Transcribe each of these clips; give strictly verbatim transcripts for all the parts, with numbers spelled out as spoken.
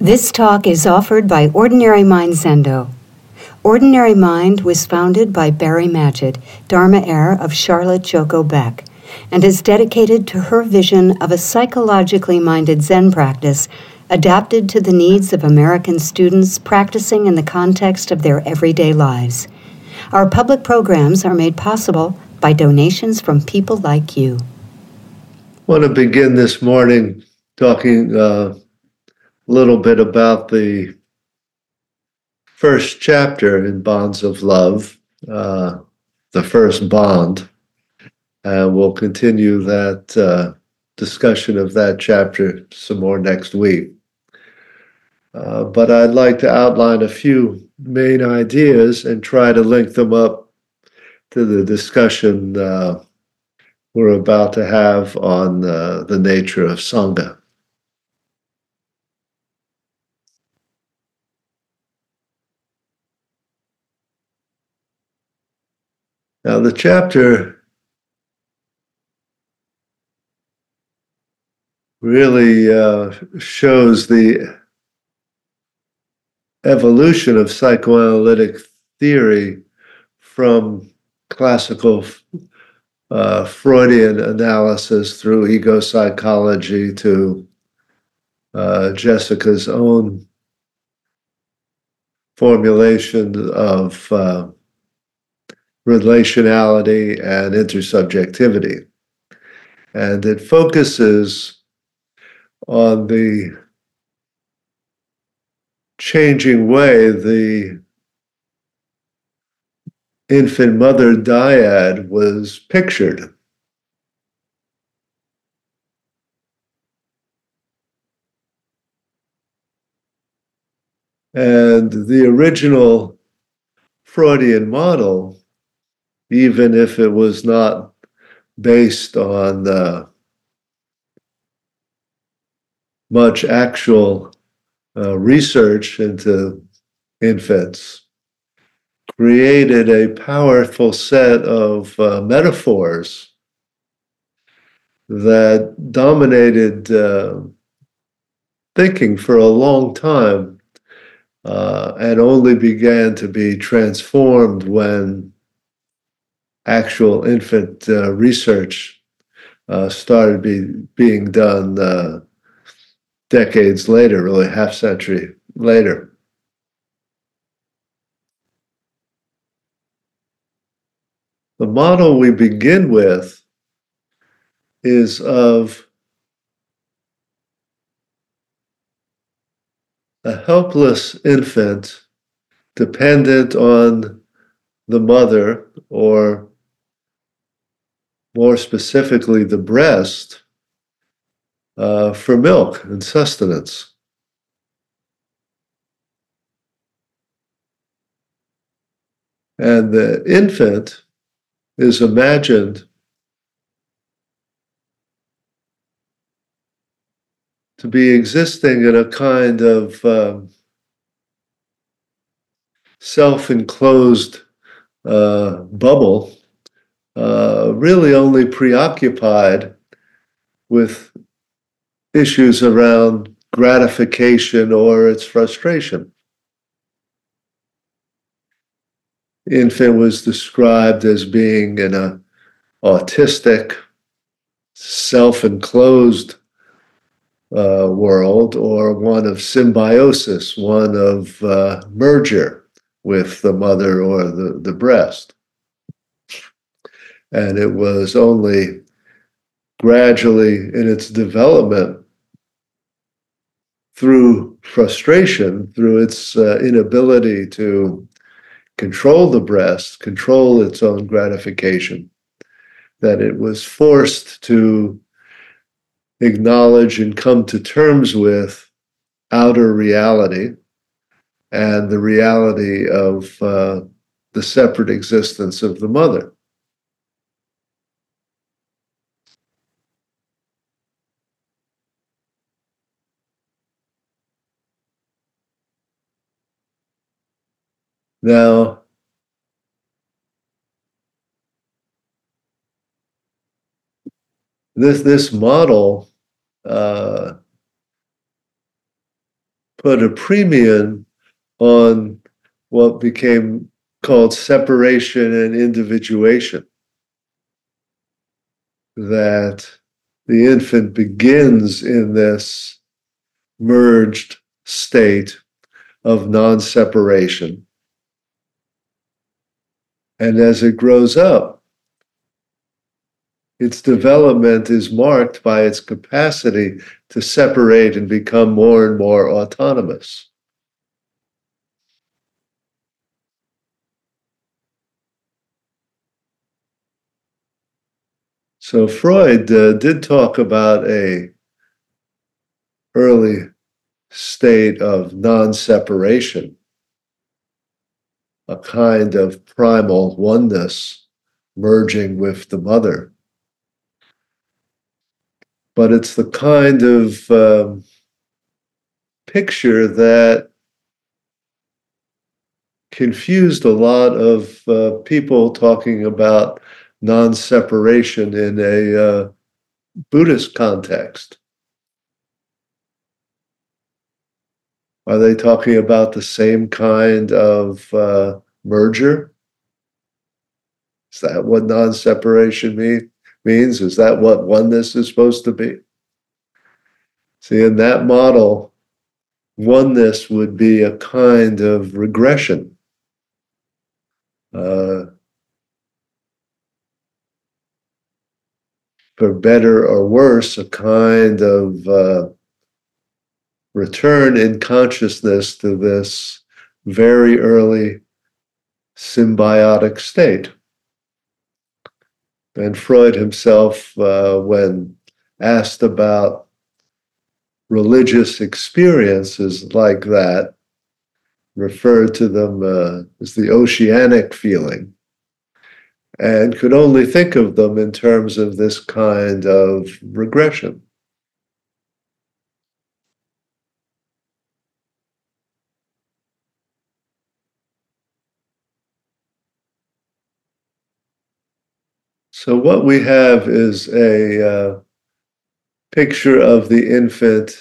This talk is offered by Ordinary Mind Zendo. Ordinary Mind was founded by Barry Magid, Dharma heir of Charlotte Joko Beck, and is dedicated to her vision of a psychologically minded Zen practice adapted to the needs of American students practicing in the context of their everyday lives. Our public programs are made possible by donations from people like you. I want to begin this morning talking uh, a little bit about the first chapter in Bonds of Love, uh, the first bond. And we'll continue that uh, discussion of that chapter some more next week. Uh, but I'd like to outline a few main ideas and try to link them up to the discussion uh, we're about to have on uh, the nature of Sangha. Now, the chapter really uh, shows the evolution of psychoanalytic theory from classical uh, Freudian analysis through ego psychology to uh, Jessica's own formulation of uh, relationality and intersubjectivity. And it focuses on the changing way the infant mother dyad was pictured. And the original Freudian model, even if it was not based on uh, much actual uh, research into infants, created a powerful set of uh, metaphors that dominated uh, thinking for a long time uh, and only began to be transformed when actual infant uh, research uh, started be, being done uh, decades later, really half century later. The model we begin with is of a helpless infant dependent on the mother, or more specifically, the breast, uh, for milk and sustenance. And the infant is imagined to be existing in a kind of um, self-enclosed uh, bubble, uh, really only preoccupied with issues around gratification or its frustration. The infant was described as being in an autistic, self-enclosed uh, world, or one of symbiosis, one of uh, merger with the mother or the, the breast. And it was only gradually in its development through frustration, through its uh, inability to control the breast, control its own gratification, that it was forced to acknowledge and come to terms with outer reality and the reality of uh, the separate existence of the mother. Now, this, this model uh, put a premium on what became called separation and individuation. That the infant begins in this merged state of non-separation. And as it grows up, its development is marked by its capacity to separate and become more and more autonomous. So Freud uh, did talk about a early state of non-separation, a kind of primal oneness merging with the mother. But it's the kind of um, picture that confused a lot of uh, people talking about non-separation in a uh, Buddhist context. Are they talking about the same kind of uh, merger? Is that what non-separation mean, means? Is that what oneness is supposed to be? See, in that model, oneness would be a kind of regression. Uh, for better or worse, a kind of uh, return in consciousness to this very early symbiotic state. And Freud himself, uh, when asked about religious experiences like that, referred to them uh, as the oceanic feeling, and could only think of them in terms of this kind of regression. So what we have is a uh, picture of the infant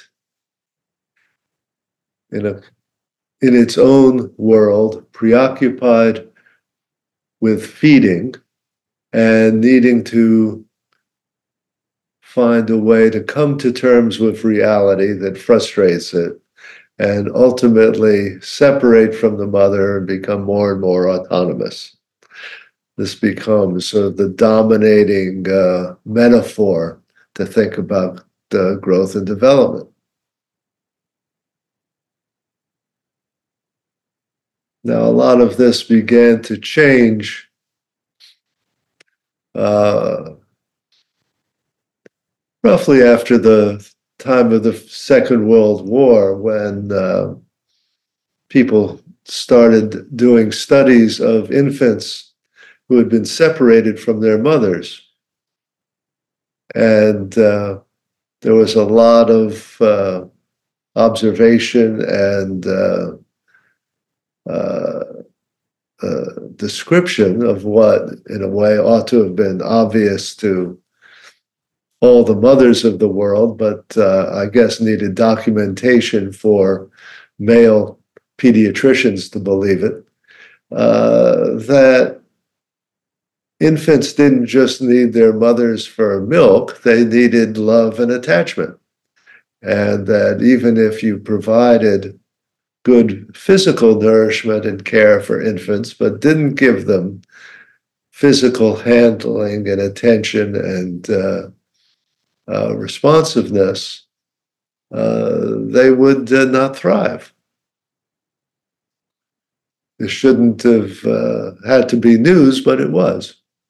in a in its own world, preoccupied with feeding and needing to find a way to come to terms with reality that frustrates it and ultimately separate from the mother and become more and more autonomous. This becomes sort of the dominating uh, metaphor to think about the growth and development. Now, a lot of this began to change uh, roughly after the time of the Second World War, when uh, people started doing studies of infants who had been separated from their mothers. And uh, there was a lot of uh, observation and uh, uh, uh, description of what, in a way, ought to have been obvious to all the mothers of the world, but uh, I guess needed documentation for male pediatricians to believe it, uh, that infants didn't just need their mothers for milk, they needed love and attachment. And that even if you provided good physical nourishment and care for infants, but didn't give them physical handling and attention and uh, uh, responsiveness, uh, they would uh, not thrive. This shouldn't have uh, had to be news, but it was.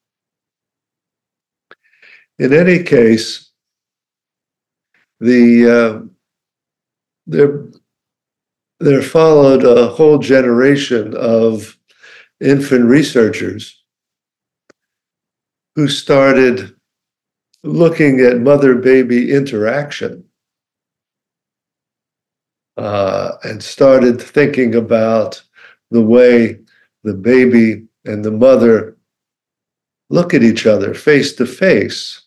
In any case, the uh, there, there followed a whole generation of infant researchers who started looking at mother-baby interaction uh, and started thinking about the way the baby and the mother look at each other face to face,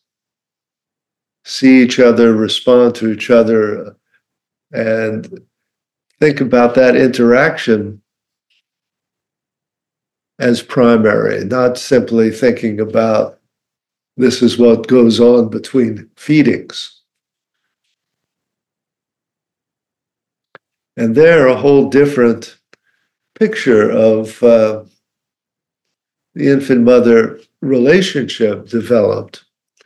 see each other, respond to each other, and think about that interaction as primary, not simply thinking about this is what goes on between feedings. And there, a whole different picture of uh, the infant-mother relationship developed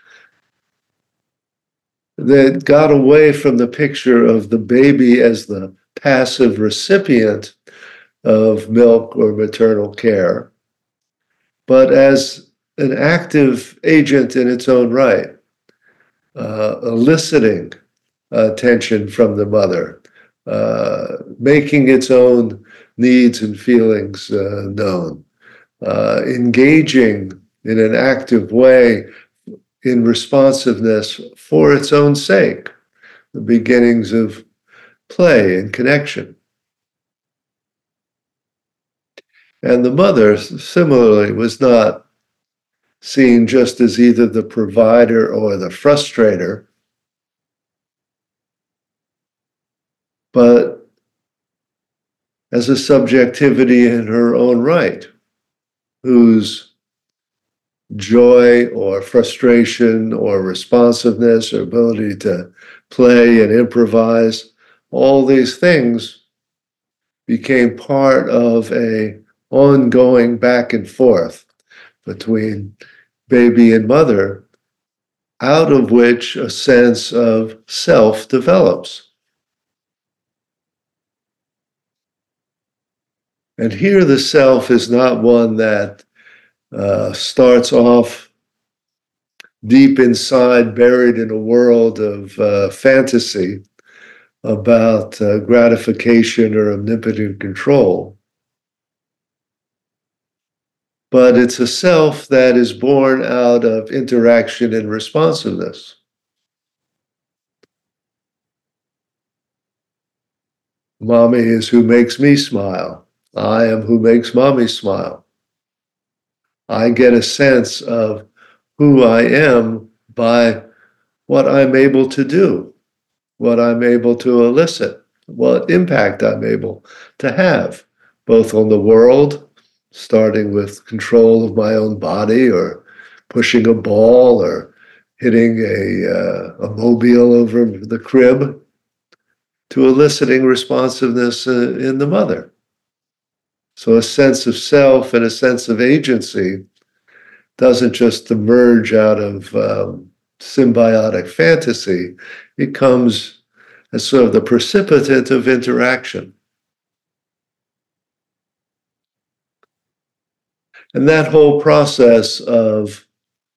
that got away from the picture of the baby as the passive recipient of milk or maternal care, but as an active agent in its own right, uh, eliciting attention from the mother, uh, making its own needs and feelings uh, known, uh, engaging in an active way in responsiveness for its own sake, the beginnings of play and connection. And the mother, similarly, was not seen just as either the provider or the frustrator, but as a subjectivity in her own right, whose joy or frustration or responsiveness or ability to play and improvise, all these things became part of a ongoing back and forth between baby and mother, out of which a sense of self develops. And here the self is not one that uh, starts off deep inside, buried in a world of uh, fantasy about uh, gratification or omnipotent control. But it's a self that is born out of interaction and responsiveness. Mommy is who makes me smile. I am who makes mommy smile. I get a sense of who I am by what I'm able to do, what I'm able to elicit, what impact I'm able to have, both on the world, starting with control of my own body or pushing a ball or hitting a, uh, a mobile over the crib, to eliciting responsiveness uh, in the mother. So a sense of self and a sense of agency doesn't just emerge out of um, symbiotic fantasy. It comes as sort of the precipitant of interaction. And that whole process of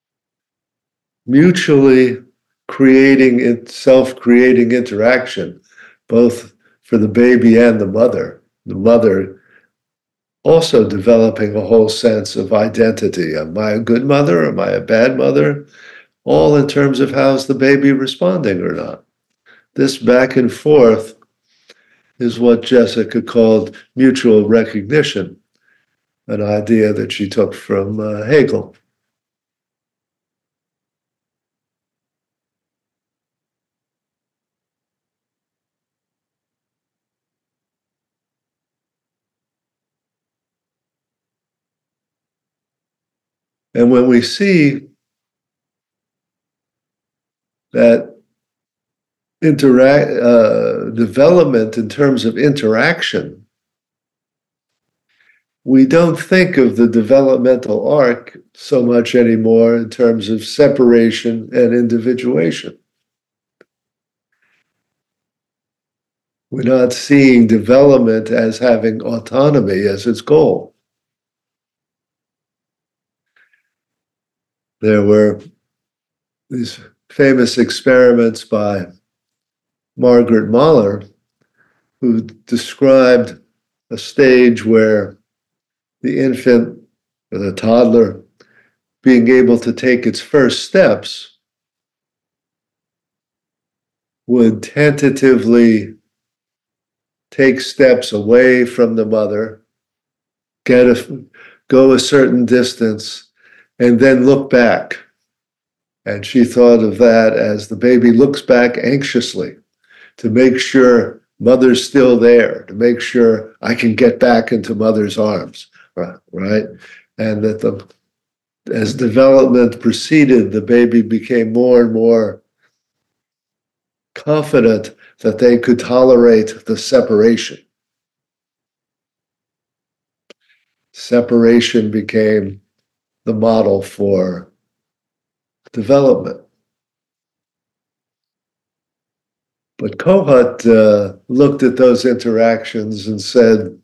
mutually creating, self-creating interaction, both for the baby and the mother, the mother also developing a whole sense of identity. Am I a good mother? Am I a bad mother? All in terms of how's the baby responding or not. This back and forth is what Jessica called mutual recognition, an idea that she took from uh, Hegel. And when we see that interact uh, development in terms of interaction, we don't think of the developmental arc so much anymore in terms of separation and individuation. We're not seeing development as having autonomy as its goal. There were these famous experiments by Margaret Mahler, who described a stage where the infant or the toddler, being able to take its first steps, would tentatively take steps away from the mother, get a, go a certain distance, and then look back. And she thought of that as the baby looks back anxiously to make sure mother's still there, to make sure I can get back into mother's arms, right? And that the as development proceeded, the baby became more and more confident that they could tolerate the separation. Separation became the model for development. But Kohut uh, looked at those interactions and said,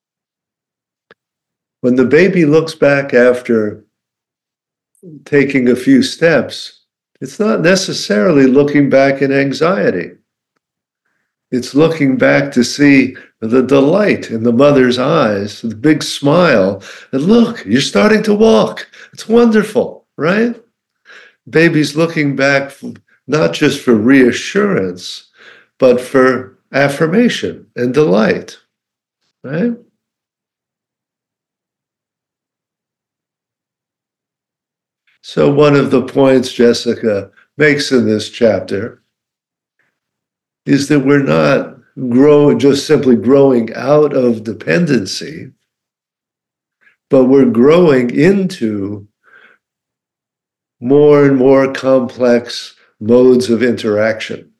when the baby looks back after taking a few steps, it's not necessarily looking back in anxiety. It's looking back to see the delight in the mother's eyes, the big smile, and look, you're starting to walk. It's wonderful, right? Baby's looking back for, not just for reassurance, but for affirmation and delight, right? So one of the points Jessica makes in this chapter is that we're not growing, just simply growing out of dependency, but we're growing into more and more complex modes of interaction.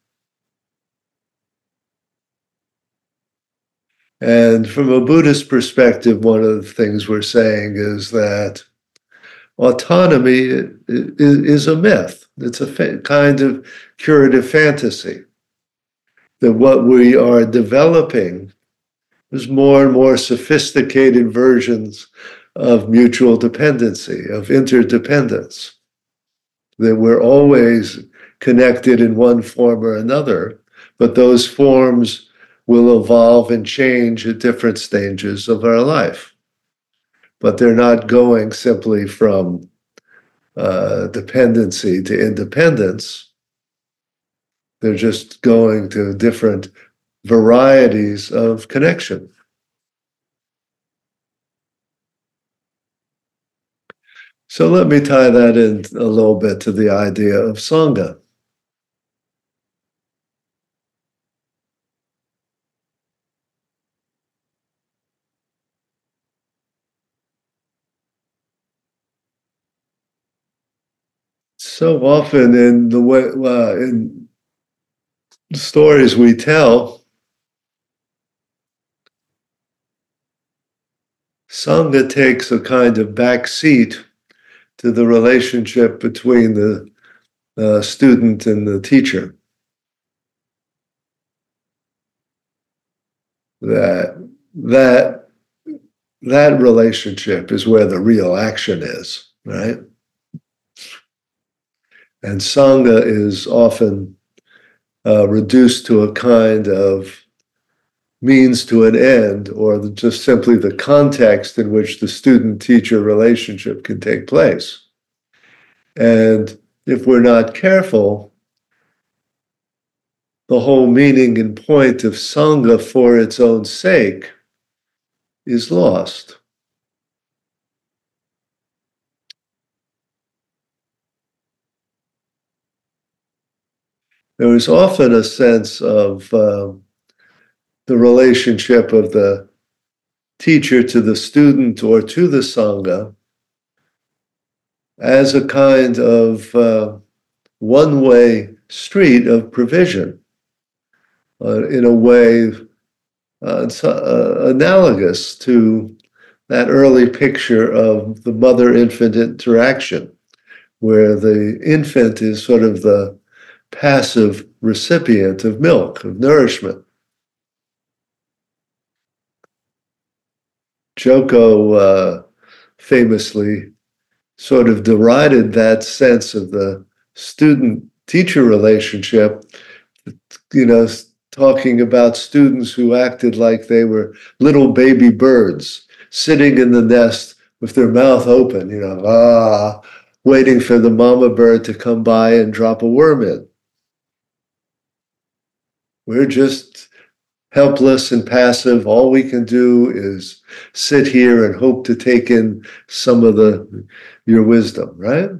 And from a Buddhist perspective, one of the things we're saying is that autonomy is a myth. It's a kind of curative fantasy. That what we are developing is more and more sophisticated versions of mutual dependency, of interdependence. That we're always connected in one form or another, but those forms will evolve and change at different stages of our life. But they're not going simply from uh, dependency to independence. They're just going to different varieties of connection. So let me tie that in a little bit to the idea of Sangha. So often in the way uh, in stories we tell, Sangha takes a kind of back seat to the relationship between the uh, student and the teacher. That that that relationship is where the real action is, right? And Sangha is often uh, reduced to a kind of means to an end, or just simply the context in which the student-teacher relationship can take place. And if we're not careful, the whole meaning and point of Sangha for its own sake is lost. There is often a sense of uh, the relationship of the teacher to the student or to the Sangha as a kind of uh, one-way street of provision, uh, in a way uh, uh, analogous to that early picture of the mother-infant interaction, where the infant is sort of the passive recipient of milk, of nourishment. Joko uh, famously sort of derided that sense of the student-teacher relationship, you know, talking about students who acted like they were little baby birds sitting in the nest with their mouth open, you know, ah, waiting for the mama bird to come by and drop a worm in. We're just helpless and passive. All we can do is sit here and hope to take in some of the your wisdom, right?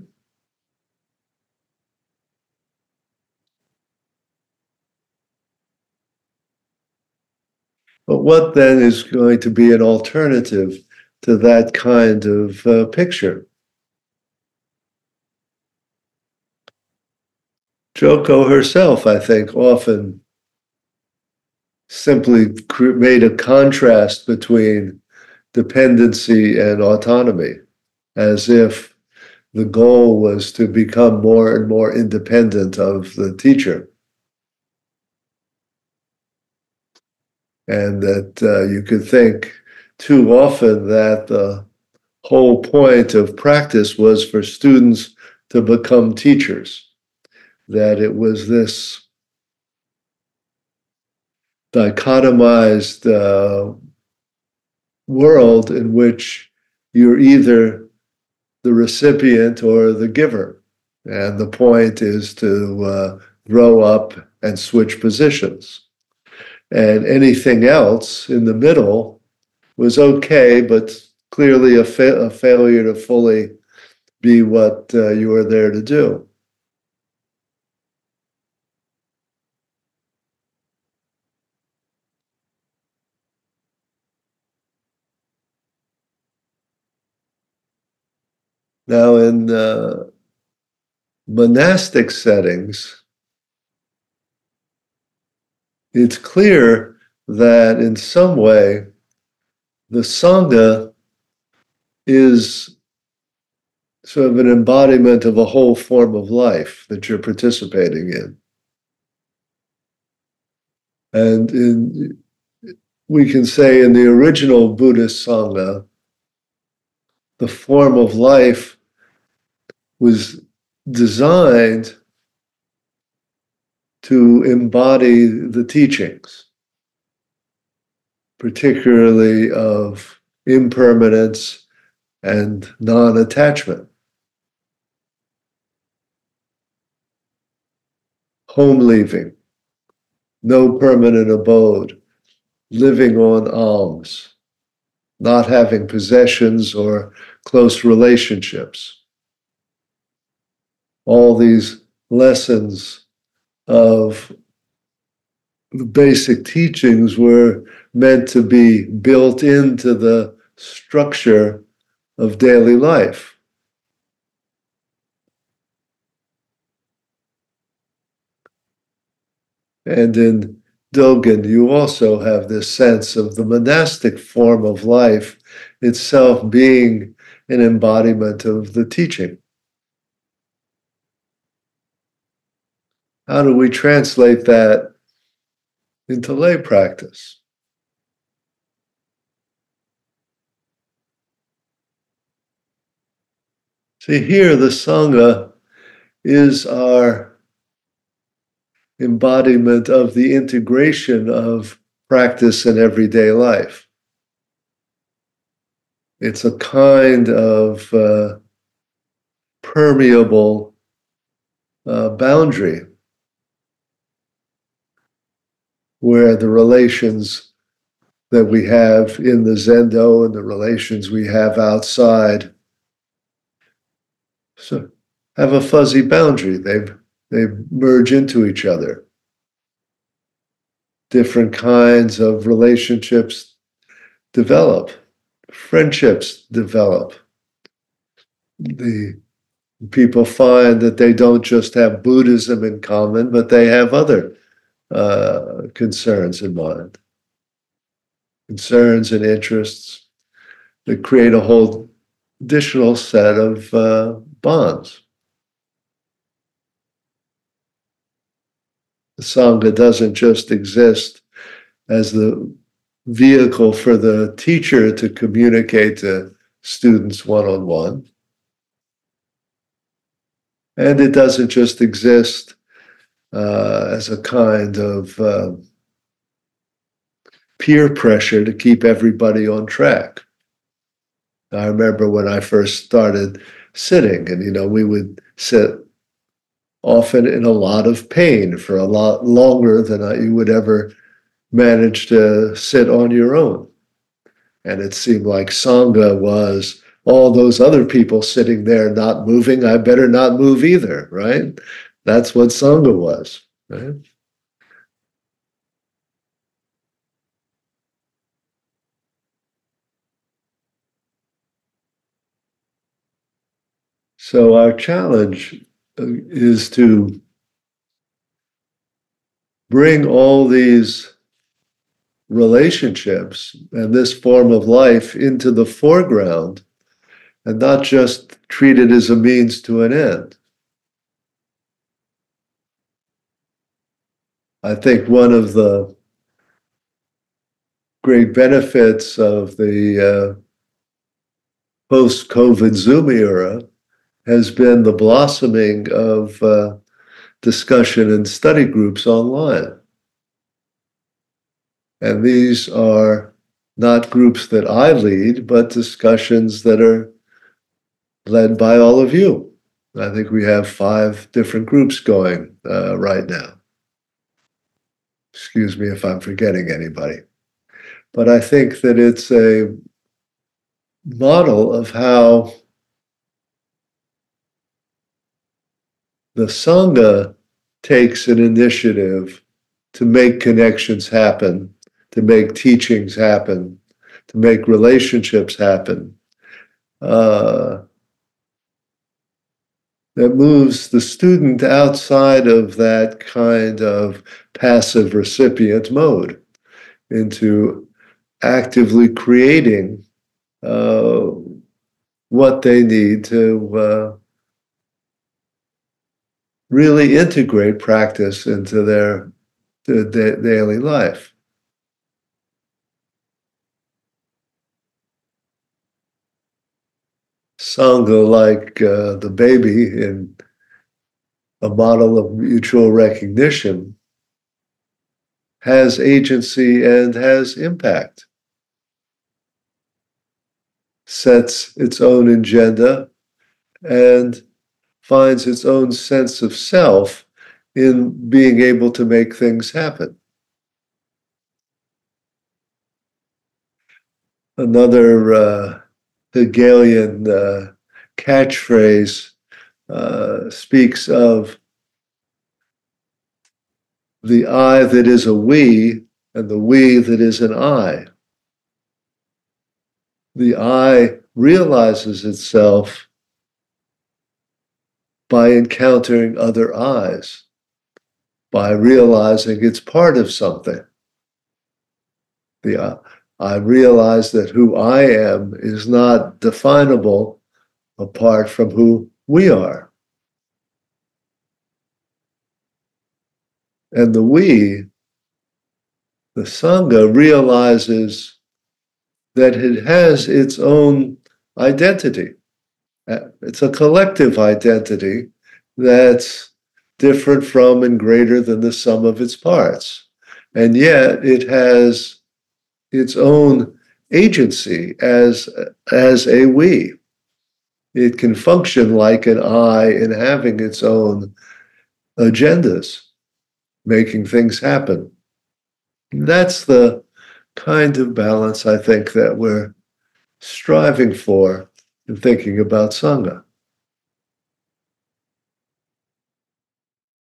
But what then is going to be an alternative to that kind of uh, picture? Joko herself, I think, often simply made a contrast between dependency and autonomy, as if the goal was to become more and more independent of the teacher. And that uh, you could think too often that the whole point of practice was for students to become teachers, that it was this dichotomized uh, world in which you're either the recipient or the giver. And the point is to uh, grow up and switch positions. And anything else in the middle was okay, but clearly a, fa- a failure to fully be what uh, you were there to do. Now, in uh, monastic settings, it's clear that in some way the Sangha is sort of an embodiment of a whole form of life that you're participating in. And in, we can say in the original Buddhist Sangha, the form of life was designed to embody the teachings, particularly of impermanence and non-attachment. Home leaving, no permanent abode, living on alms, not having possessions or close relationships. All these lessons of the basic teachings were meant to be built into the structure of daily life. And in Dogen, you also have this sense of the monastic form of life itself being an embodiment of the teaching. How do we translate that into lay practice? See, here the Sangha is our embodiment of the integration of practice in everyday life. It's a kind of uh, permeable uh, boundary where the relations that we have in the Zendo and the relations we have outside so have a fuzzy boundary. They they merge into each other. Different kinds of relationships develop. Friendships develop. The people find that they don't just have Buddhism in common, but they have other uh, concerns in mind. Concerns and interests that create a whole additional set of uh, bonds. The Sangha doesn't just exist as the vehicle for the teacher to communicate to students one-on-one. And it doesn't just exist uh, as a kind of uh, peer pressure to keep everybody on track. I remember when I first started sitting, and you know, we would sit often in a lot of pain for a lot longer than you would ever manage to sit on your own. And it seemed like Sangha was all those other people sitting there not moving. I better not move either, right? That's what Sangha was, right? So our challenge is to bring all these relationships and this form of life into the foreground and not just treat it as a means to an end. I think one of the great benefits of the uh, post-COVID Zoom era has been the blossoming of uh, discussion and study groups online. And these are not groups that I lead, but discussions that are led by all of you. I think we have five different groups going uh, right now. Excuse me if I'm forgetting anybody. But I think that it's a model of how the Sangha takes an initiative to make connections happen, to make teachings happen, to make relationships happen. Uh, that moves the student outside of that kind of passive recipient mode into actively creating uh, what they need to uh, really integrate practice into their, their daily life. Sangha, like uh, the baby in a model of mutual recognition, has agency and has impact, sets its own agenda, and finds its own sense of self in being able to make things happen. Another uh, Hegelian uh, catchphrase uh, speaks of the I that is a we and the we that is an I. The I realizes itself by encountering other I's, by realizing it's part of something. The I, I realize that who I am is not definable apart from who we are. And the we, the Sangha, realizes that it has its own identity. It's a collective identity that's different from and greater than the sum of its parts. And yet it has its own agency as, as a we. It can function like an I in having its own agendas, making things happen. That's the kind of balance I think that we're striving for in thinking about Sangha.